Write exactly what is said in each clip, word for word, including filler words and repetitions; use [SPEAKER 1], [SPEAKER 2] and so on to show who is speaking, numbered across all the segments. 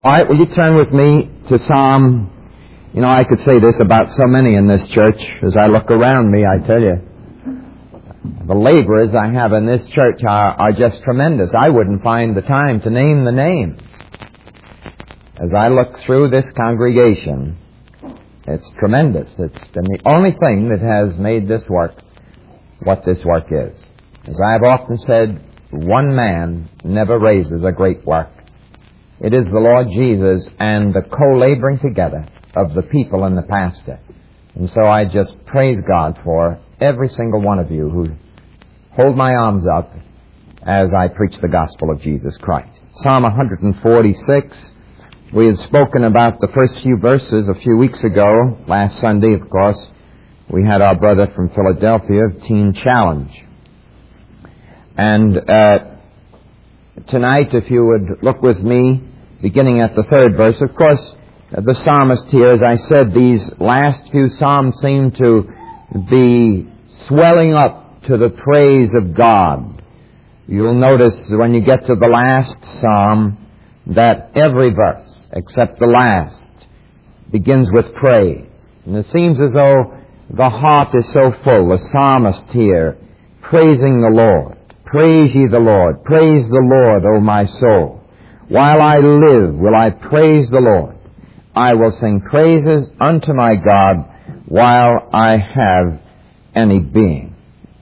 [SPEAKER 1] All right, will you turn with me to Psalm, you know, I could say this about so many in this church. As I look around me, I tell you, the laborers I have in this church are, are just tremendous. I wouldn't find the time to name the names. As I look through this congregation, it's tremendous. It's been the only thing that has made this work what this work is. As I have often said, one man never raises a great work. It is the Lord Jesus and the co-laboring together of the people and the pastor. And so I just praise God for every single one of you who hold my arms up as I preach the gospel of Jesus Christ. Psalm one forty-six, we had spoken about the first few verses a few weeks ago. Last Sunday, of course, we had our brother from Philadelphia, Teen Challenge. And uh, tonight, if you would look with me, beginning at the third verse, of course, the psalmist here, as I said, these last few psalms seem to be swelling up to the praise of God. You'll notice when you get to the last psalm that every verse, except the last, begins with praise. And it seems as though the heart is so full. The psalmist here, praising the Lord. Praise ye the Lord. Praise the Lord, O my soul. While I live, will I praise the Lord. I will sing praises unto my God while I have any being.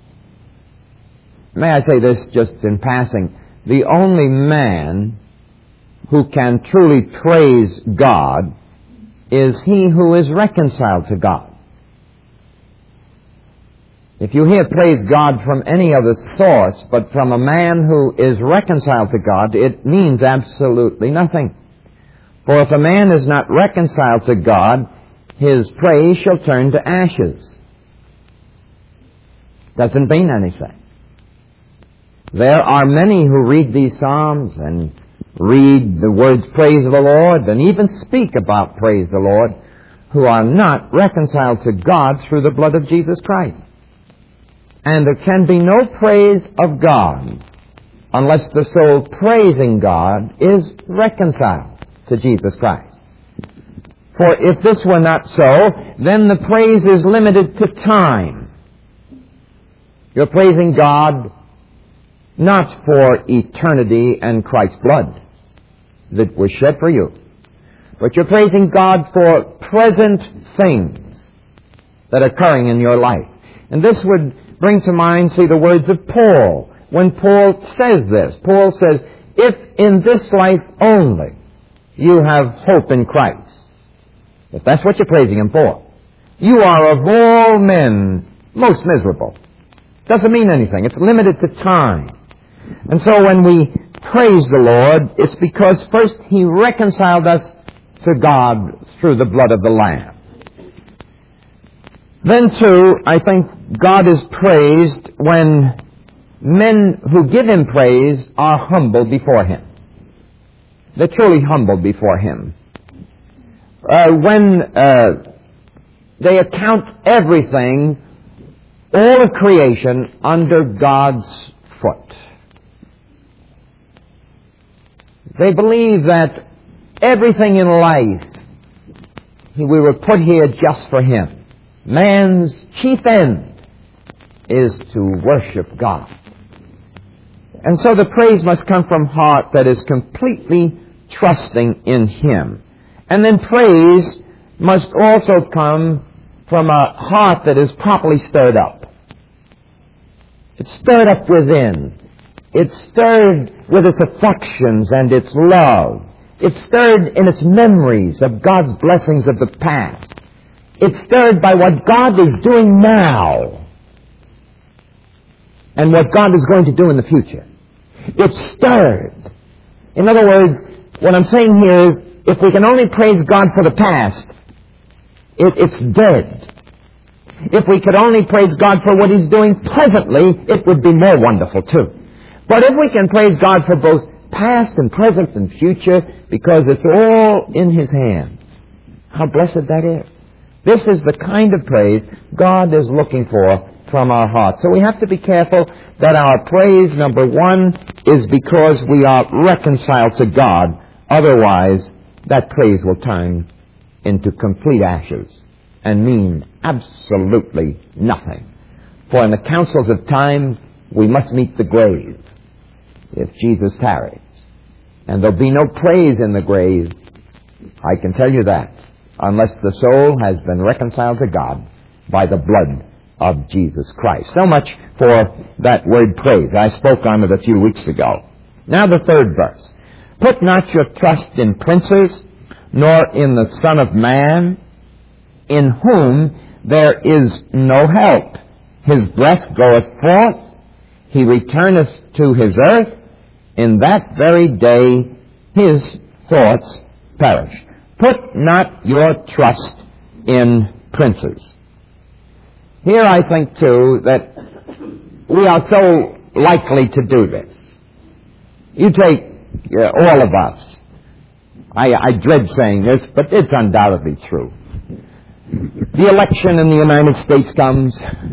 [SPEAKER 1] May I say this just in passing? The only man who can truly praise God is he who is reconciled to God. If you hear praise God from any other source but from a man who is reconciled to God, it means absolutely nothing. For if a man is not reconciled to God, his praise shall turn to ashes. Doesn't mean anything. There are many who read these Psalms and read the words praise the Lord and even speak about praise the Lord who are not reconciled to God through the blood of Jesus Christ. And there can be no praise of God unless the soul praising God is reconciled to Jesus Christ. For if this were not so, then the praise is limited to time. You're praising God not for eternity and Christ's blood that was shed for you, but you're praising God for present things that are occurring in your life. And this would bring to mind, see, the words of Paul. When Paul says this, Paul says, if in this life only you have hope in Christ, if that's what you're praising Him for, you are of all men most miserable. Doesn't mean anything. It's limited to time. And so when we praise the Lord, it's because first He reconciled us to God through the blood of the Lamb. Then, too, I think God is praised when men who give Him praise are humble before Him. They're truly humble before Him. Uh, when uh, they account everything, all of creation, under God's foot. They believe that everything in life, we were put here just for Him. Man's chief end is to worship God. And so the praise must come from a heart that is completely trusting in Him. And then praise must also come from a heart that is properly stirred up. It's stirred up within. It's stirred with its affections and its love. It's stirred in its memories of God's blessings of the past. It's stirred by what God is doing now and what God is going to do in the future. It's stirred. In other words, what I'm saying here is, if we can only praise God for the past, it, it's dead. If we could only praise God for what He's doing presently, it would be more wonderful too. But if we can praise God for both past and present and future, because it's all in His hands, how blessed that is. This is the kind of praise God is looking for from our hearts. So we have to be careful that our praise, number one, is because we are reconciled to God. Otherwise, that praise will turn into complete ashes and mean absolutely nothing. For in the councils of time, we must meet the grave if Jesus tarries. And there'll be no praise in the grave, I can tell you that, unless the soul has been reconciled to God by the blood of Jesus Christ. So much for that word praise. I spoke on it a few weeks ago. Now the third verse. Put not your trust in princes, nor in the Son of Man, in whom there is no help. His breath goeth forth, he returneth to his earth, in that very day his thoughts perish. Put not your trust in princes. Here I think, too, that we are so likely to do this. You take uh, all of us. I, I dread saying this, but it's undoubtedly true. The election in the United States comes,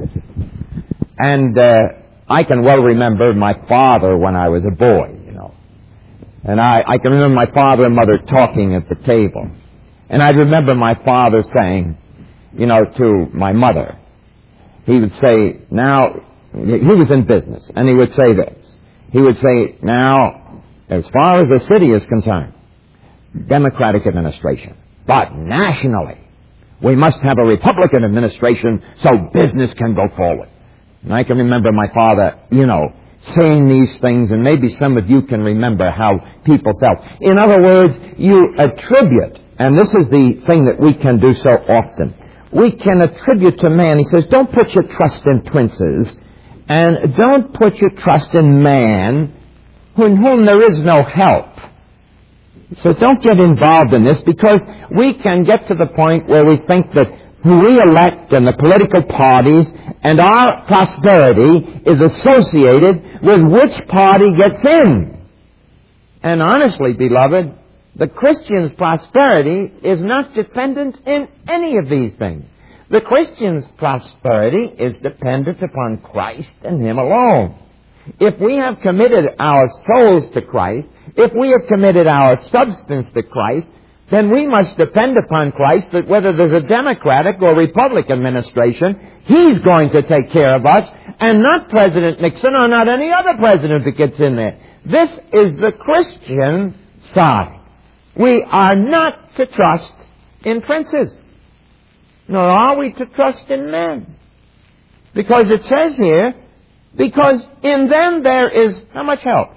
[SPEAKER 1] and uh, I can well remember my father when I was a boy, you know. And I, I can remember my father and mother talking at the table. And I remember my father saying, you know, to my mother, he would say, now, he was in business, and he would say this. He would say, now, as far as the city is concerned, Democratic administration. But nationally, we must have a Republican administration so business can go forward. And I can remember my father, you know, saying these things, and maybe some of you can remember how people felt. In other words, you attribute, and this is the thing that we can do so often, we can attribute to man. He says, don't put your trust in princes, and don't put your trust in man, in whom there is no help. So don't get involved in this, because we can get to the point where we think that who we elect and the political parties and our prosperity is associated with which party gets in. And honestly, beloved, the Christian's prosperity is not dependent in any of these things. The Christian's prosperity is dependent upon Christ and Him alone. If we have committed our souls to Christ, if we have committed our substance to Christ, then we must depend upon Christ that whether there's a Democratic or Republican administration, He's going to take care of us, and not President Nixon or not any other president that gets in there. This is the Christian side. We are not to trust in princes, nor are we to trust in men. Because it says here, because in them there is how much help?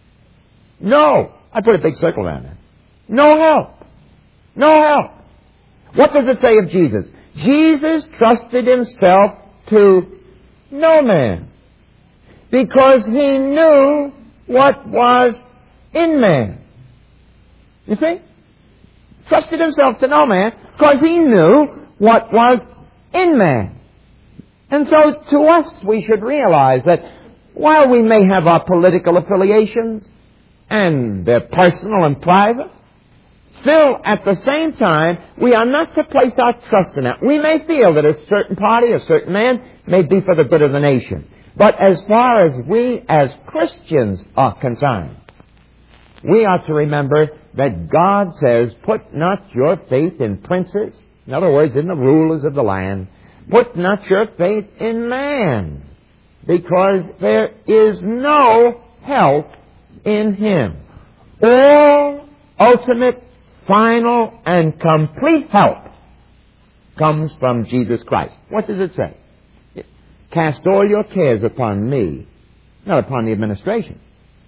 [SPEAKER 1] No. I put a big circle around there. No help. No help. What does it say of Jesus? Jesus trusted Himself to no man, because He knew what was in man. You see? Trusted Himself to no man, because He knew what was in man. And so to us, we should realize that while we may have our political affiliations, and they're personal and private, still, at the same time, we are not to place our trust in that. We may feel that a certain party, a certain man, may be for the good of the nation. But as far as we as Christians are concerned, we are to remember that God says, put not your faith in princes, in other words, in the rulers of the land, put not your faith in man, because there is no help in him. All ultimate, final, and complete help comes from Jesus Christ. What does it say? Cast all your cares upon me, not upon the administration.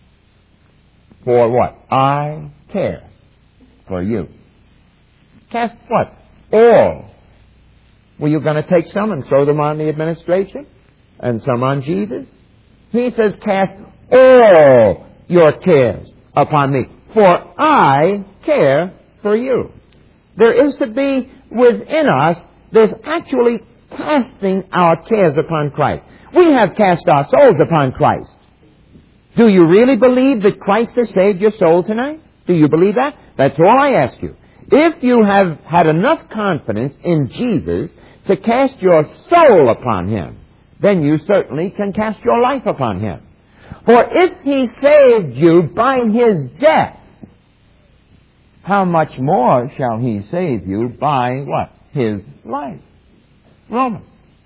[SPEAKER 1] For what? I care for you. Cast what? All. Were you going to take some and throw them on the administration and some on Jesus? He says, cast all your cares upon me, for I care for you. There is to be within us, there's actually casting our cares upon Christ. We have cast our souls upon Christ. Do you really believe that Christ has saved your soul tonight? Do you believe that? That's all I ask you. If you have had enough confidence in Jesus to cast your soul upon Him, then you certainly can cast your life upon Him. For if He saved you by His death, how much more shall he save you by what? His life. Romans.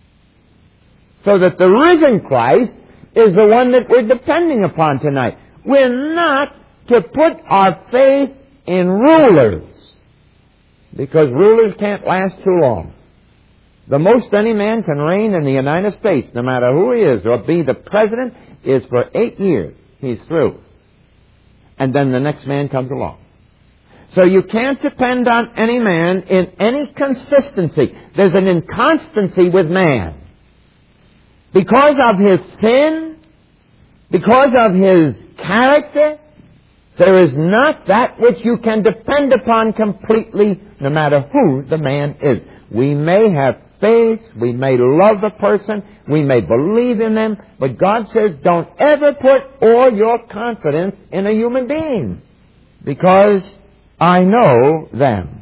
[SPEAKER 1] So that the risen Christ is the one that we're depending upon tonight. We're not to put our faith in rulers, because rulers can't last too long. The most any man can reign in the United States, no matter who he is, or be the president, is for eight years. He's through. And then the next man comes along. So you can't depend on any man in any consistency. There's an inconstancy with man. Because of his sin, because of his character, there is not that which you can depend upon completely, no matter who the man is. We may have faith, we may love a person, we may believe in them, but God says don't ever put all your confidence in a human being, because I know them.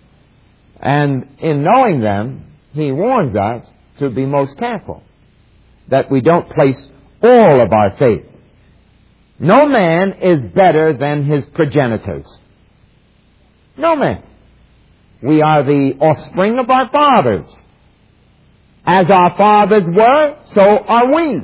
[SPEAKER 1] And in knowing them, He warns us to be most careful that we don't place all of our faith. No man is better than his progenitors. No man. We are the offspring of our fathers. As our fathers were, so are we.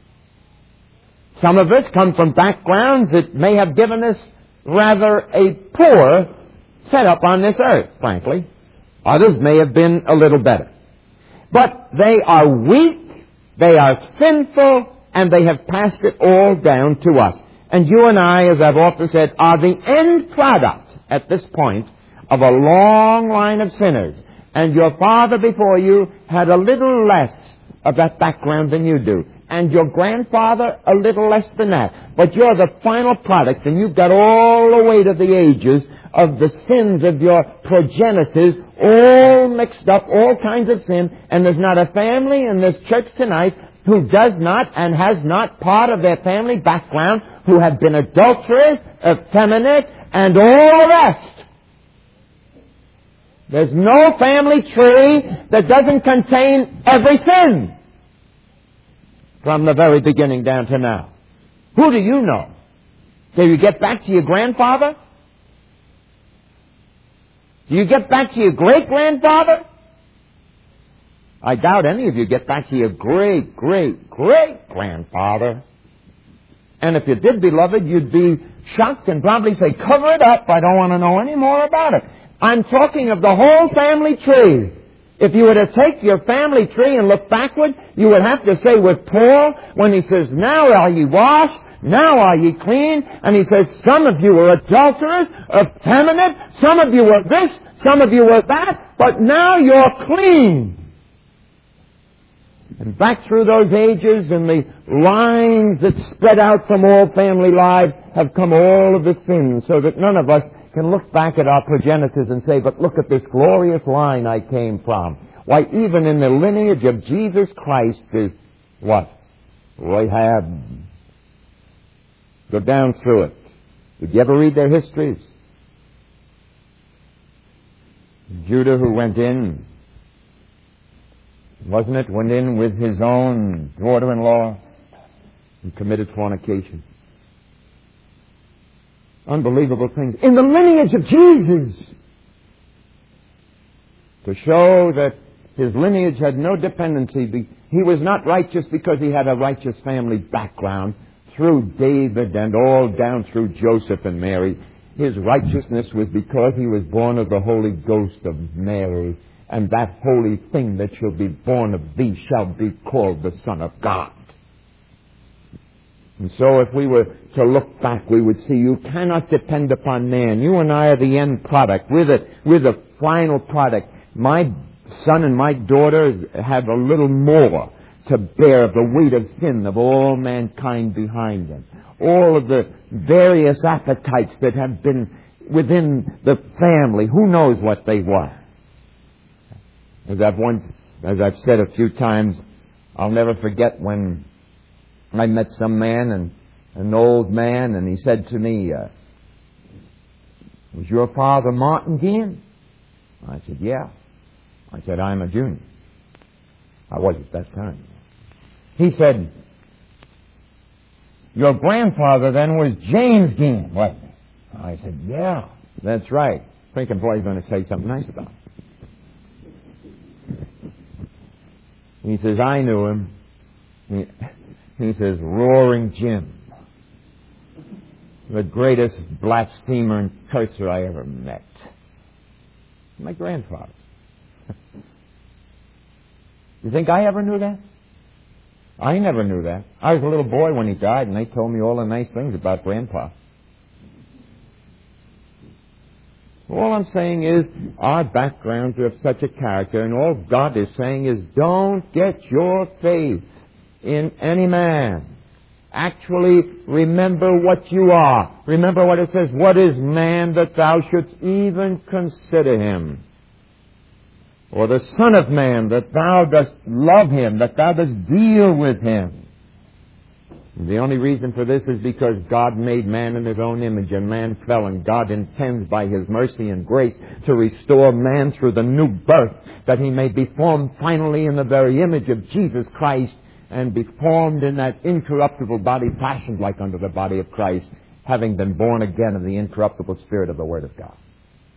[SPEAKER 1] Some of us come from backgrounds that may have given us rather a poor setup on this earth, frankly. Others may have been a little better. But they are weak, they are sinful, and they have passed it all down to us. And you and I, as I've often said, are the end product at this point of a long line of sinners. And your father before you had a little less of that background than you do. And your grandfather a little less than that. But you're the final product, and you've got all the weight of the ages of the sins of your progenitors all mixed up, all kinds of sin. And there's not a family in this church tonight who does not and has not part of their family background, who have been adulterers, effeminate, and all the rest. There's no family tree that doesn't contain every sin from the very beginning down to now. Who do you know? Do you get back to your grandfather? Do you get back to your great-grandfather? I doubt any of you get back to your great, great, great-grandfather. And if you did, beloved, you'd be shocked and probably say, cover it up, I don't want to know any more about it. I'm talking of the whole family tree. If you were to take your family tree and look backward, you would have to say with Paul, when he says, now are ye washed, now are ye clean, and he says, some of you were adulterers, effeminate, some of you were this, some of you were that, but now you're clean. And back through those ages and the lines that spread out from all family lives have come all of the sins, so that none of us can look back at our progenitors and say, but look at this glorious line I came from. Why, even in the lineage of Jesus Christ is what? Rahab. Go down through it. Did you ever read their histories? Judah, who went in, wasn't it, went in with his own daughter-in-law and committed fornication. Unbelievable things. In the lineage of Jesus. To show that his lineage had no dependency. He was not righteous because he had a righteous family background through David and all down through Joseph and Mary. His righteousness was because he was born of the Holy Ghost of Mary. And that holy thing that shall be born of thee shall be called the Son of God. And so if we were to look back, we would see you cannot depend upon man. You and I are the end product. We're the, we're the final product. My son and my daughter have a little more to bear the weight of sin of all mankind behind them. All of the various appetites that have been within the family. Who knows what they were? As I've once, as I've said a few times, I'll never forget when I met some man, and an old man, and he said to me, uh, was your father Martin Guillen? I said, yeah. I said, I'm a junior. I was at that time. He said, your grandfather then was James Guillen, wasn't he? I said, yeah. That's right. Thinking, boy, he's going to say something nice about him. He says, I knew him. He, he says, Roaring Jim. The greatest blasphemer and curser I ever met. My grandfather. You think I ever knew that? I never knew that. I was a little boy when he died, and they told me all the nice things about Grandpa. All I'm saying is, our backgrounds are of such a character, and all God is saying is, don't get your faith in any man. Actually, remember what you are. Remember what it says, what is man that thou shouldst even consider him? Or the Son of Man that thou dost love him, that thou dost deal with him. The only reason for this is because God made man in his own image, and man fell, and God intends by his mercy and grace to restore man through the new birth, that he may be formed finally in the very image of Jesus Christ, and be formed in that incorruptible body fashioned like unto the body of Christ, having been born again of the incorruptible Spirit of the Word of God.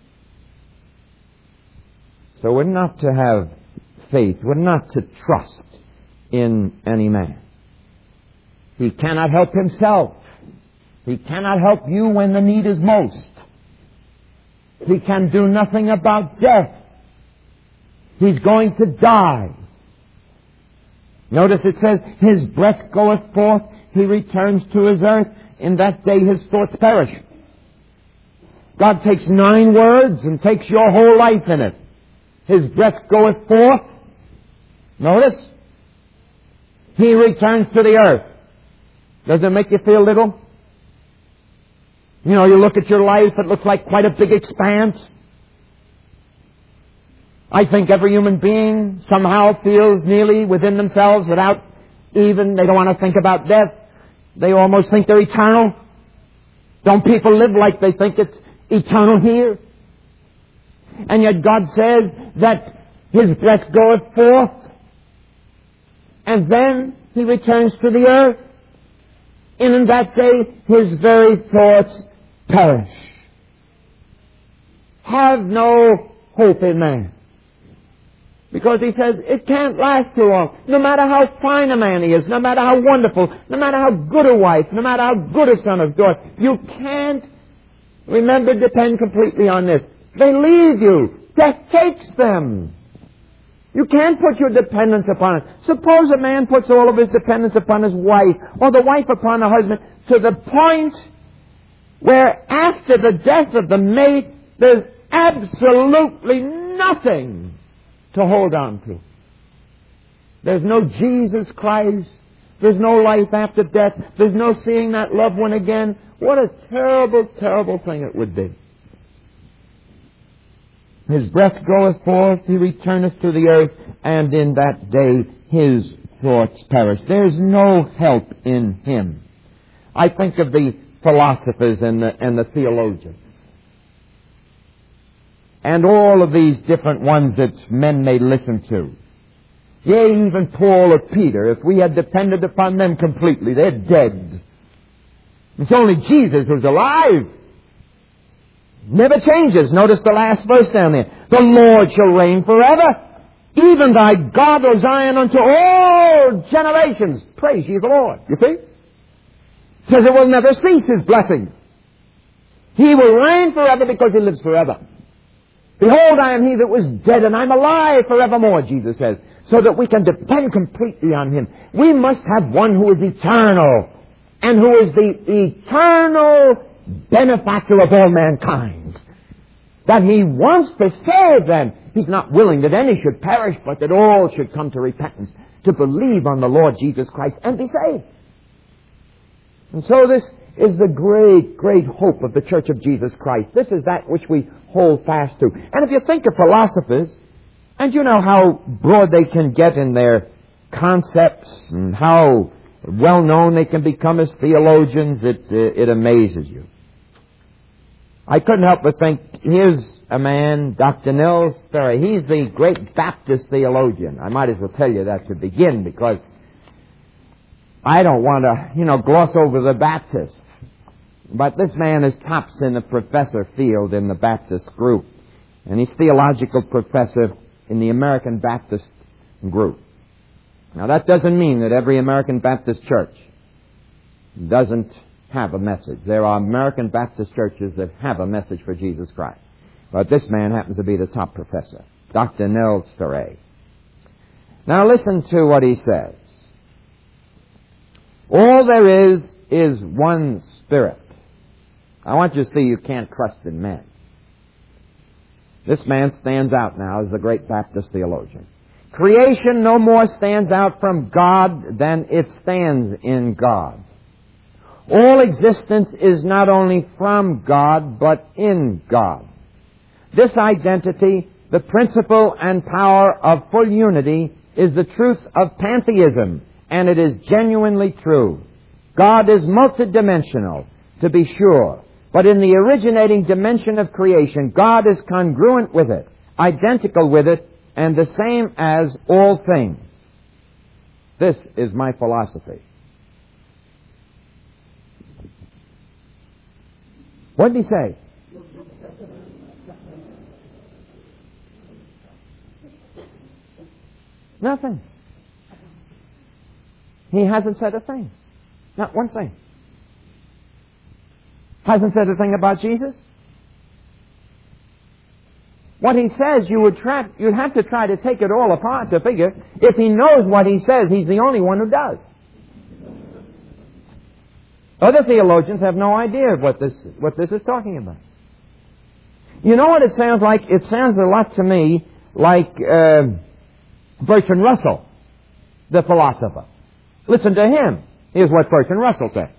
[SPEAKER 1] So we're not to have faith. We're not to trust in any man. He cannot help himself. He cannot help you when the need is most. He can do nothing about death. He's going to die. Notice it says, his breath goeth forth, he returns to his earth. In that day his thoughts perish. God takes nine words and takes your whole life in it. His breath goeth forth. Notice. He returns to the earth. Does it make you feel little? You know, you look at your life, it looks like quite a big expanse. I think every human being somehow feels nearly within themselves without even, they don't want to think about death. They almost think they're eternal. Don't people live like they think it's eternal here? And yet God says that his breath goeth forth, and then he returns to the earth, and in that day his very thoughts perish. Have no hope in man. Because he says it can't last too long. No matter how fine a man he is, no matter how wonderful, no matter how good a wife, no matter how good a son of God, you can't, remember, depend completely on this. They leave you. Death takes them. You can't put your dependence upon it. Suppose a man puts all of his dependence upon his wife, or the wife upon the husband, to the point where after the death of the mate, there's absolutely nothing to hold on to. There's no Jesus Christ. There's no life after death. There's no seeing that loved one again. What a terrible, terrible thing it would be. His breath goeth forth, he returneth to the earth, and in that day his thoughts perish. There's no help in him. I think of the philosophers and the, and the theologians. And all of these different ones that men may listen to. Yea, even Paul or Peter, if we had depended upon them completely, they're dead. It's only Jesus who's alive. Never changes. Notice the last verse down there. The Lord shall reign forever. Even thy God, O Zion, unto all generations. Praise ye the Lord. You see? It says it will never cease, his blessing. He will reign forever because he lives forever. Behold, I am he that was dead, and I'm alive forevermore, Jesus says, so that we can depend completely on him. We must have one who is eternal, and who is the eternal benefactor of all mankind. That he wants to save them. He's not willing that any should perish, but that all should come to repentance, to believe on the Lord Jesus Christ and be saved. And so this is the great, great hope of the Church of Jesus Christ. This is that which we hold fast to. And if you think of philosophers, and you know how broad they can get in their concepts, and how well known they can become as theologians, it, uh, it amazes you. I couldn't help but think, here's a man, Doctor Nils Ferry. He's the great Baptist theologian. I might as well tell you that to begin, because I don't want to, you know, gloss over the Baptists. But this man is tops in the professor field in the Baptist group. And he's theological professor in the American Baptist group. Now, that doesn't mean that every American Baptist church doesn't have a message. There are American Baptist churches that have a message for Jesus Christ. But this man happens to be the top professor, Doctor Nels Ferre. Now, listen to what he says. All there is is one Spirit. I want you to see you can't trust in men. This man stands out now as the great Baptist theologian. Creation no more stands out from God than it stands in God. All existence is not only from God, but in God. This identity, the principle and power of full unity, is the truth of pantheism, and it is genuinely true. God is multidimensional, to be sure, but in the originating dimension of creation, God is congruent with it, identical with it, and the same as all things. This is my philosophy. What did he say? Nothing. He hasn't said a thing. Not one thing. Hasn't said a thing about Jesus. What he says, you would try, you'd have to try to take it all apart to figure if he knows what he says, he's the only one who does. Other theologians have no idea of what this, what this is talking about. You know what it sounds like? It sounds a lot to me like uh, Bertrand Russell, the philosopher. Listen to him. Here's what Bertrand Russell said.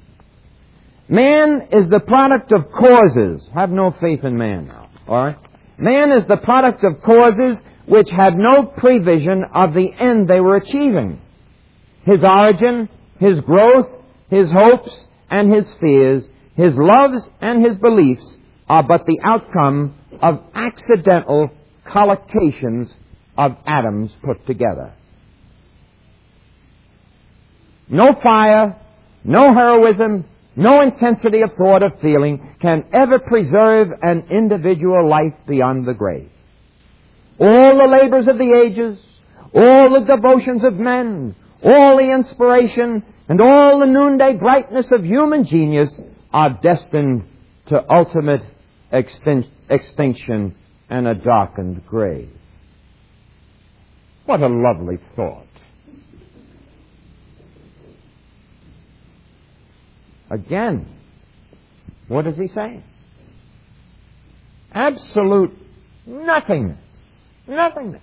[SPEAKER 1] Man is the product of causes. Have no faith in man now. All right? Man is the product of causes which had no prevision of the end they were achieving. His origin, his growth, his hopes and his fears, his loves and his beliefs are but the outcome of accidental collocations of atoms put together. No fire, no heroism, no intensity of thought or feeling can ever preserve an individual life beyond the grave. All the labors of the ages, all the devotions of men, all the inspiration, and all the noonday brightness of human genius are destined to ultimate extin- extinction and a darkened grave. What a lovely thought. Again, what is he saying? Absolute nothingness. Nothingness.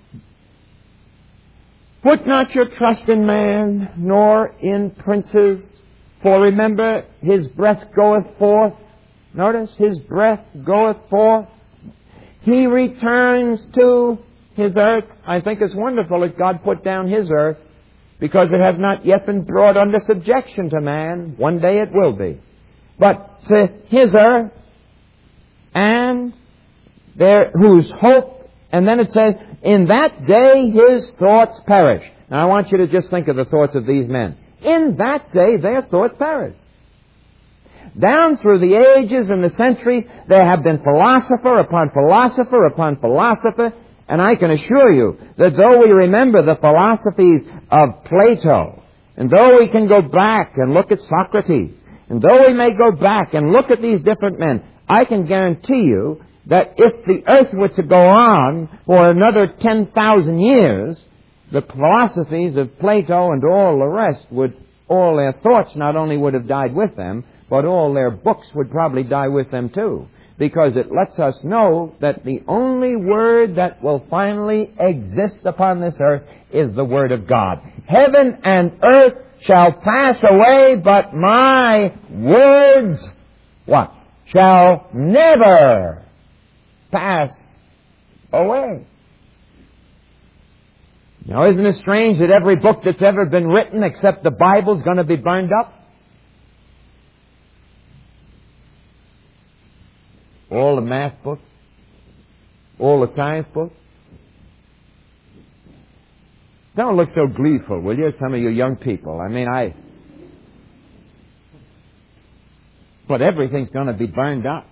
[SPEAKER 1] Put not your trust in man, nor in princes, for remember, his breath goeth forth. Notice, his breath goeth forth. He returns to his earth. I think it's wonderful that God put down his earth, because it has not yet been brought under subjection to man. One day it will be. But to his earth, and there whose hope, and then it says, in that day his thoughts perish. Now I want you to just think of the thoughts of these men. In that day their thoughts perish. Down through the ages and the centuries, there have been philosopher upon philosopher upon philosopher, and I can assure you that though we remember the philosophies of Plato, and though we can go back and look at Socrates, and though we may go back and look at these different men, I can guarantee you that if the earth were to go on for another ten thousand years, the philosophies of Plato and all the rest would, all their thoughts not only would have died with them, but all their books would probably die with them too. Because it lets us know that the only word that will finally exist upon this earth is the Word of God. Heaven and earth shall pass away, but my words, what? Shall never pass away. Now, isn't it strange that every book that's ever been written except the Bible is going to be burned up? All the math books, all the science books. Don't look so gleeful, will you, some of you young people? I mean, I... But everything's going to be burned up.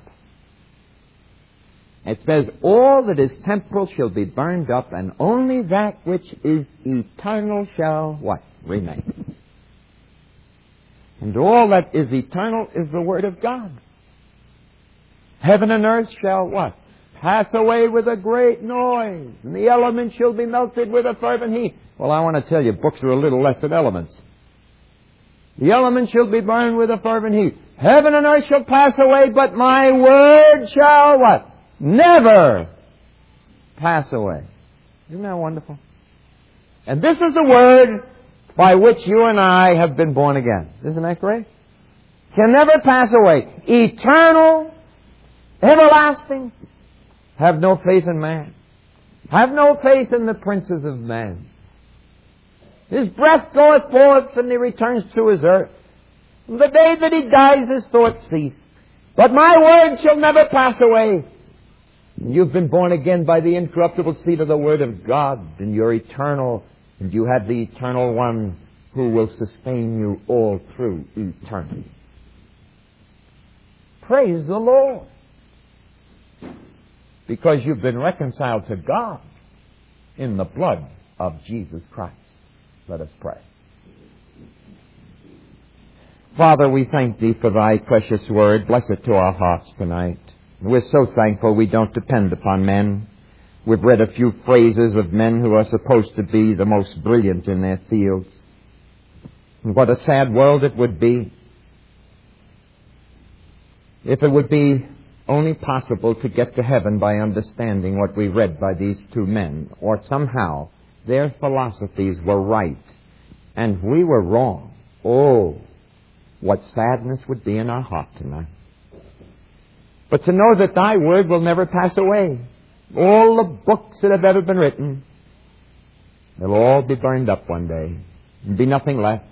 [SPEAKER 1] It says, all that is temporal shall be burned up, and only that which is eternal shall, what? Remain. And all that is eternal is the Word of God. Heaven and earth shall, what? Pass away with a great noise, and the elements shall be melted with a fervent heat. Well, I want to tell you, books are a little less than elements. The elements shall be burned with a fervent heat. Heaven and earth shall pass away, but my word shall, what? Never pass away. Isn't that wonderful? And this is the word by which you and I have been born again. Isn't that great? Can never pass away. Eternal, everlasting. Have no faith in man. Have no faith in the princes of man. His breath goeth forth, and he returns to his earth. The day that he dies, his thoughts cease. But my word shall never pass away. You've been born again by the incorruptible seed of the Word of God, and you're eternal, and you have the eternal one who will sustain you all through eternity. Praise the Lord. Because you've been reconciled to God in the blood of Jesus Christ. Let us pray. Father, we thank Thee for Thy precious word. Bless it to our hearts tonight. We're so thankful we don't depend upon men. We've read a few phrases of men who are supposed to be the most brilliant in their fields. And what a sad world it would be if it would be only possible to get to heaven by understanding what we read by these two men, or somehow their philosophies were right and we were wrong. Oh, what sadness would be in our heart tonight. But to know that Thy word will never pass away. All the books that have ever been written, they'll all be burned up one day. There'll be nothing left.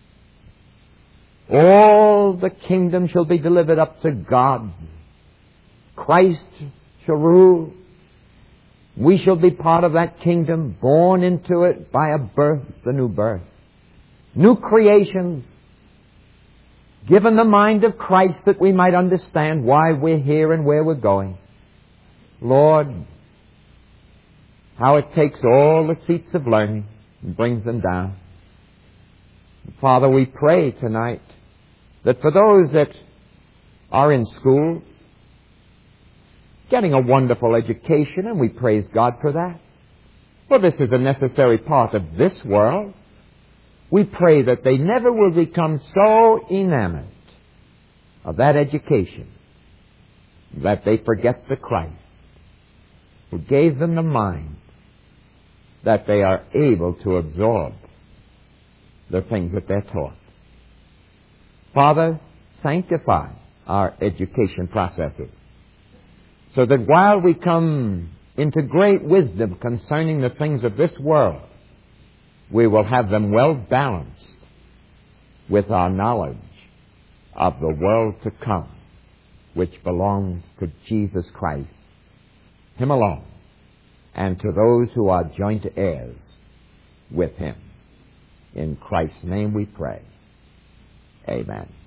[SPEAKER 1] All the kingdom shall be delivered up to God. Christ shall rule. We shall be part of that kingdom, born into it by a birth, the new birth. New creations. Given the mind of Christ that we might understand why we're here and where we're going. Lord, how it takes all the seats of learning and brings them down. Father, we pray tonight that for those that are in schools, getting a wonderful education, and we praise God for that. For this is a necessary part of this world. We pray that they never will become so enamored of that education that they forget the Christ who gave them the mind that they are able to absorb the things that they're taught. Father, sanctify our education processes so that while we come into great wisdom concerning the things of this world, we will have them well balanced with our knowledge of the world to come, which belongs to Jesus Christ, Him alone, and to those who are joint heirs with Him. In Christ's name we pray. Amen.